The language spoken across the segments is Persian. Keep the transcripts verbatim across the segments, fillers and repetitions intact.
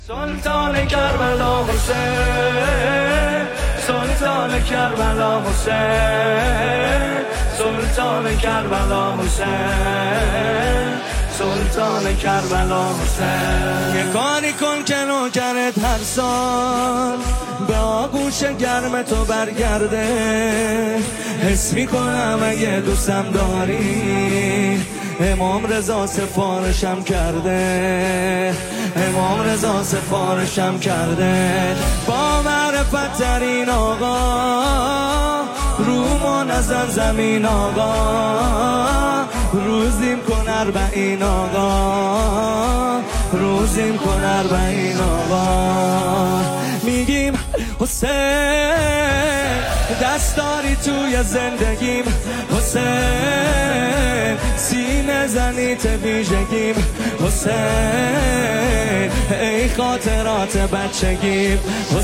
سلطان کربلا حسین، سلطان کربلا حسین، سلطان کربلا حسین، سلطان کربلا حسین. یه کاری کن که نوکرت هر سال به آغوش گرم تو برگرده. حس میکنم اگه دوستم داری امام رضا سفارشم کرده، امام رضا سفارشم کرده. با معرفت ترین آقا رومو نزن زمین آقا، روزیم کن اربعین آقا، روزیم کن اربعین آقا. میگیم حسین دست داری توی زندگیم، حسین سینه زنیت ویژگیم، حسین ای خاطرات بچگیم،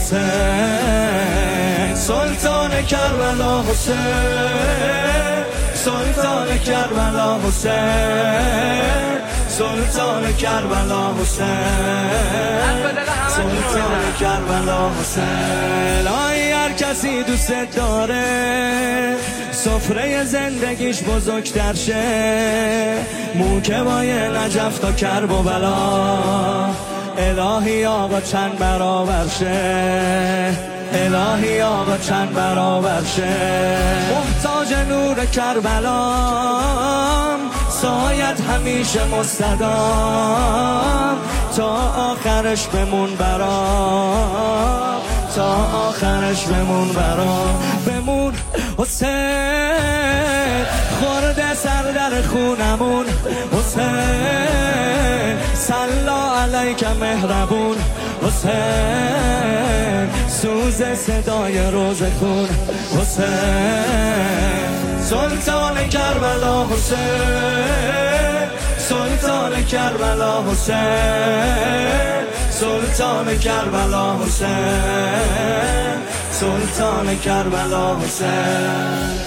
حسین سلطان کربلا حسین، سلطان کربلا حسین، سلطان کربلا حسین، سلطان کربلا حسین. آی هر کسی دوست داره سفره زندگیش بزرگتر شه، موکبای نجف تا کرب و بلا، الهی آقا چند برابر شه، الهی آقا چند برابر شه. محتاج نور کربلام سایت همیشه مستدام، تا آخرش بمون برام، تا آخرش بمون برام، بمون حسین خورده سر در خونمون، حسین سلا علیک مهربون، حسین سوز صدای روز خون، حسین سلطان کربلا حسین، سلطان کربلا حسین، سلطان کربلا حسین، سلطان کربلا حسین.